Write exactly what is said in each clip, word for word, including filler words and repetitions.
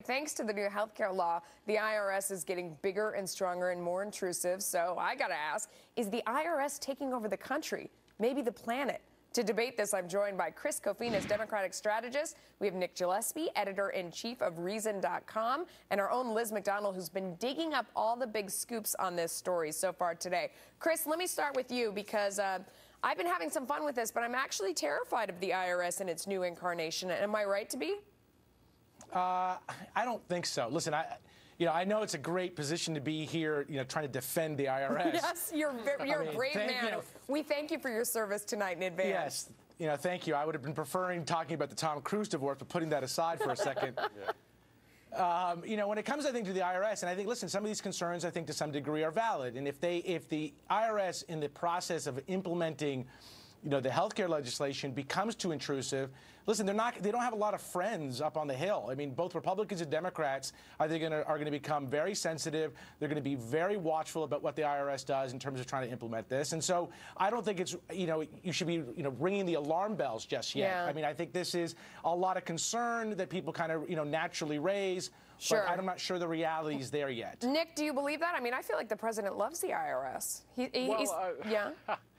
thanks to the new health care law, the I R S is getting bigger and stronger and more intrusive. So I got to ask, is the I R S taking over the country, maybe the planet? To debate this, I'm joined by Chris Kofinas, Democratic strategist. We have Nick Gillespie, editor-in-chief of Reason dot com, and our own Liz McDonald, who's been digging up all the big scoops on this story so far today. Chris, let me start with you because uh, I've been having some fun with this, but I'm actually terrified of the I R S and its new incarnation. Am I right to be? Uh, I don't think so. Listen, I, you know, I know it's a great position to be here, you know, trying to defend the I R S. Yes, you're, you're I mean, a brave thank, man. You know, we thank you for your service tonight in advance. Yes, you know, thank you. I would have been preferring talking about the Tom Cruise divorce, but putting that aside for a second. Yeah. Um, you know, when it comes, I think, to the I R S, and I think, listen, some of these concerns, I think, to some degree, are valid. And if they, if the I R S, in the process of implementing, you know, the healthcare legislation becomes too intrusive, listen, they're not, they don't have a lot of friends up on the Hill. I mean, both Republicans and Democrats, I think, are going to become very sensitive. They're going to be very watchful about what the I R S does in terms of trying to implement this. And so I don't think it's, you know, you should be, you know, ringing the alarm bells just yet. Yeah. I mean, I think this is a lot of concern that people kind of, you know, naturally raise. Sure. But I'm not sure the reality is there yet. Nick, do you believe that? I mean, I feel like the president loves the I R S. He, he, well, he's, uh, yeah.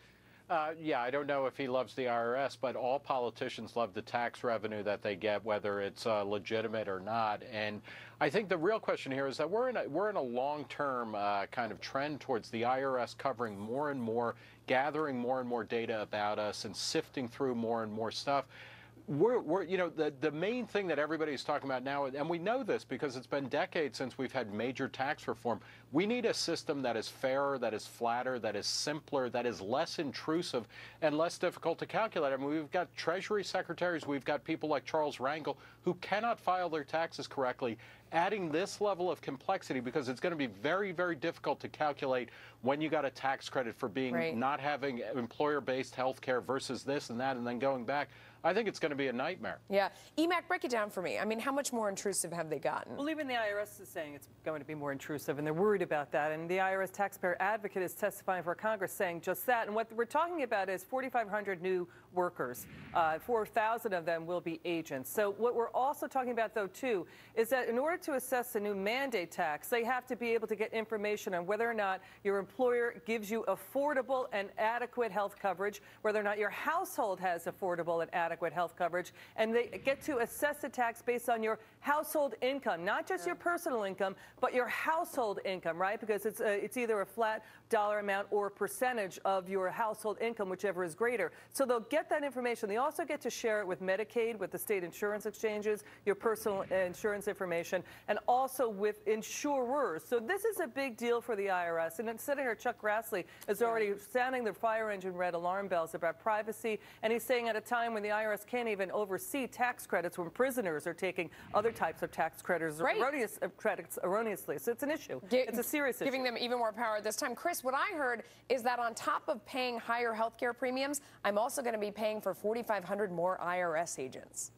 Uh, yeah, I don't know if he loves the I R S, but all politicians love the tax revenue that they get, whether it's uh, legitimate or not. And I think the real question here is that we're in a, we're in a long-term uh, kind of trend towards the I R S covering more and more, gathering more and more data about us and sifting through more and more stuff. We're, we're, you know, the, the main thing that everybody's talking about now, and we know this because it's been decades since we've had major tax reform, we need a system that is fairer, that is flatter, that is simpler, that is less intrusive and less difficult to calculate. I mean, we've got Treasury secretaries, we've got people like Charles Rangel who cannot file their taxes correctly. Adding this level of complexity, because it's going to be very, very difficult to calculate when you got a tax credit for being right. not having employer-based health care versus this and that and then going back. I think it's going to be a nightmare. Yeah. E MAC, break it down for me. I mean, how much more intrusive have they gotten? Well, even the I R S is saying it's going to be more intrusive, and they're worried about that. And the I R S taxpayer advocate is testifying for Congress saying just that. And what we're talking about is forty-five hundred new workers. Uh, four thousand of them will be agents. So what we're also talking about, though, too, is that in order to assess the new mandate tax, they have to be able to get information on whether or not your employer gives you affordable and adequate health coverage, whether or not your household has affordable and adequate adequate health coverage, and they get to assess the tax based on your household income, not just your personal income, but your household income, right? Because it's, uh, it's either a flat dollar amount or a percentage of your household income, whichever is greater. So they'll get that information. They also get to share it with Medicaid, with the state insurance exchanges, your personal insurance information, and also with insurers. So this is a big deal for the I R S. And Senator Chuck Grassley is already sounding the fire engine red alarm bells about privacy, and he's saying at a time when the I R S can't even oversee tax credits when prisoners are taking other types of tax credits, right. erroneous, uh, credits erroneously. So it's an issue. G it's a serious issue. Giving them even more power at this time. Chris, what I heard is that on top of paying higher health care premiums, I'm also going to be paying for forty-five hundred more I R S agents.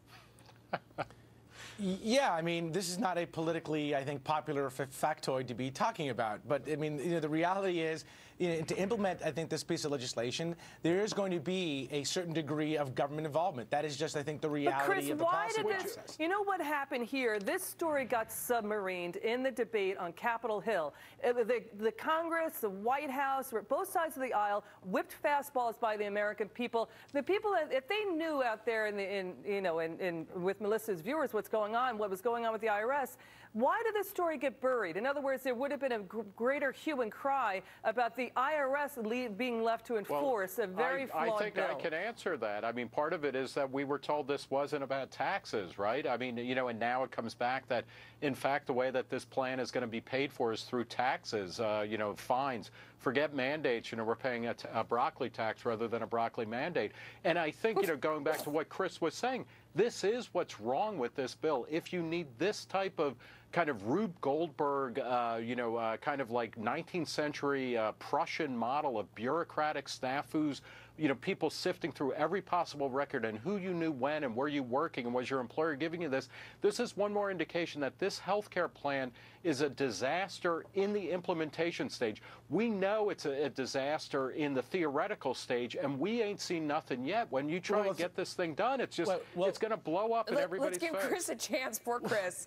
Yeah, I mean, this is not a politically, I think, popular factoid to be talking about. But, I mean, you know, the reality is, you know, to implement, I think, this piece of legislation, there is going to be a certain degree of government involvement. That is just, I think, the reality but Chris, of the why policy did this, process. You know what happened here? This story got submarined in the debate on Capitol Hill. Uh, The, the Congress, the White House, both sides of the aisle whipped fastballs by the American people. The people, if they knew out there in, the, in you know, in, in, with Melissa's viewers what's going on, what was going on with the I R S, why did this story get buried? In other words, there would have been a greater hue and cry about the I R S leave, being left to enforce well, a very I, flawed I think bill. I can answer that. I mean, part of it is that we were told this wasn't about taxes, right? I mean, you know, and now it comes back that, in fact, the way that this plan is going to be paid for is through taxes, uh, you know, fines. Forget mandates. You know, we're paying a, t a broccoli tax rather than a broccoli mandate. And I think, you know, going back to what Chris was saying, this is what's wrong with this bill. If you need this type of kind of Rube Goldberg, uh, you know, uh, kind of like nineteenth century uh, Prussian model of bureaucratic snafus, you know, people sifting through every possible record and who you knew when and where you working and was your employer giving you this. This is one more indication that this healthcare plan is a disaster in the implementation stage. We know it's a, a disaster in the theoretical stage, and we ain't seen nothing yet. When you try well, and get this thing done, it's just, well, well, it's going to blow up in Let, everybody's Let's give face. Chris a chance. Poor Chris.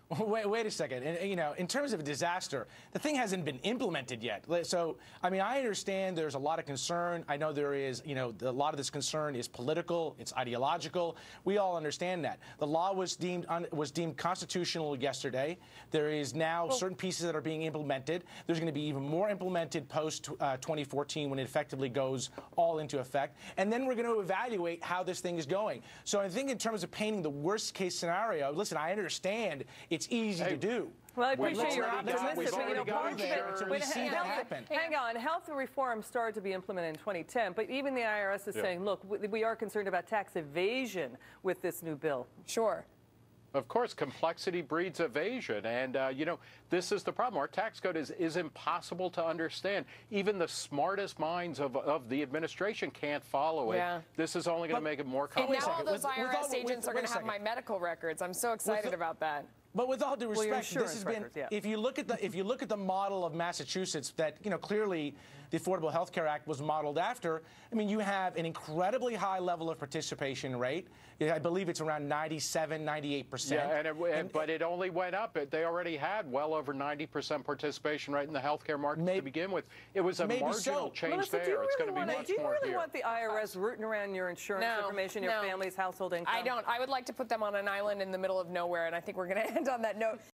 Wait, wait a second. And, you know, in terms of a disaster, the thing hasn't been implemented yet. So, I mean, I understand there's a lot of concern. I know there is, you know, a lot of this concern is political, it's ideological. We all understand that. The law was deemed un, was deemed constitutional yesterday. There is now well, certain pieces that are being implemented. There's going to be even more implemented post uh, twenty fourteen when it effectively goes all into effect. And then we're going to evaluate how this thing is going. So I think in terms of painting the worst case scenario, listen, I understand it's easy hey, to do. Well, I appreciate your got- optimism, we've but you know, already part gone of there it, to when see he- that health- happen. hang on, health reform started to be implemented in twenty ten, but even the I R S is Yeah. saying, look, we, we are concerned about tax evasion with this new bill. Sure. Of course, complexity breeds evasion. And, uh, you know, this is the problem. Our tax code is, is impossible to understand. Even the smartest minds of, of the administration can't follow it. Yeah. This is only going to make it more And now complicated. all those With- with I R S all- with- agents are wait a going to have second. my medical records. I'm so excited the- about that. But with all due Well, your respect, this insurance has been. records, yeah. If you look at the if you look at the model of Massachusetts, that you know clearly the Affordable Health Care Act was modeled after. I mean, you have an incredibly high level of participation rate. I believe it's around ninety-seven, ninety-eight percent. Yeah, and it, and, but it only went up. It, they already had well over ninety percent participation rate in the healthcare market Maybe- to begin with. It was a maybe marginal so. change Melissa, there. do you It's really going to be want, much do you more really here. want the I R S rooting around your insurance No, information, your no. family's household income? I don't. I would like to put them on an island in the middle of nowhere, and I think we're going to end on that note.